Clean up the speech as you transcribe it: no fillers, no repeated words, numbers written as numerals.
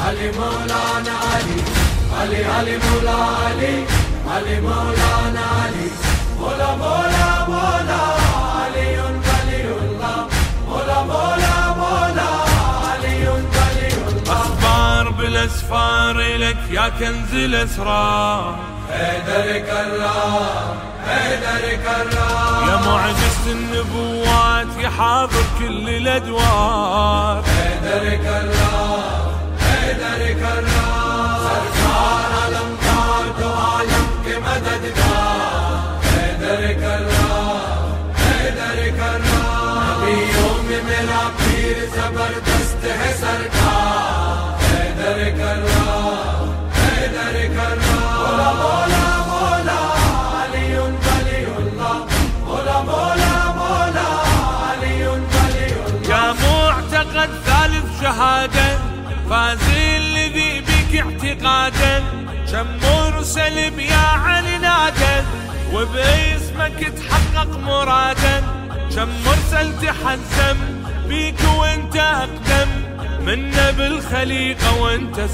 علي مولانا علي، علي علي مولا علي، علي مولانا علي، مولا مولا مولا علي ولي الله، مولا مولا مولا علي ولي الله. أخبار بالأسفار لك يا كنز الأسرار، حيدر كرام حيدر كرام، يا معجزة النبوات يا حاضر كل الأدوار. حيدر كرام حيدر كرام، سركار الأمطار وعالم كمددگار. حيدر كرام حيدر كرام، نبی یوم میرا پیر زبردست ہے سرکار. حیدر کرام حیدر کرام، مولا مولا مولا علی ولی الله، مولا مولا مولا علی ولی الله. يا معتقد ثالث شهادة فاز الذي بك اعتقادا، كم مرسل بيا علي نادى وباسمك تحقق مرادا، كم مرسل تحزم بيك وانت اقدم منا بالخليقة وانت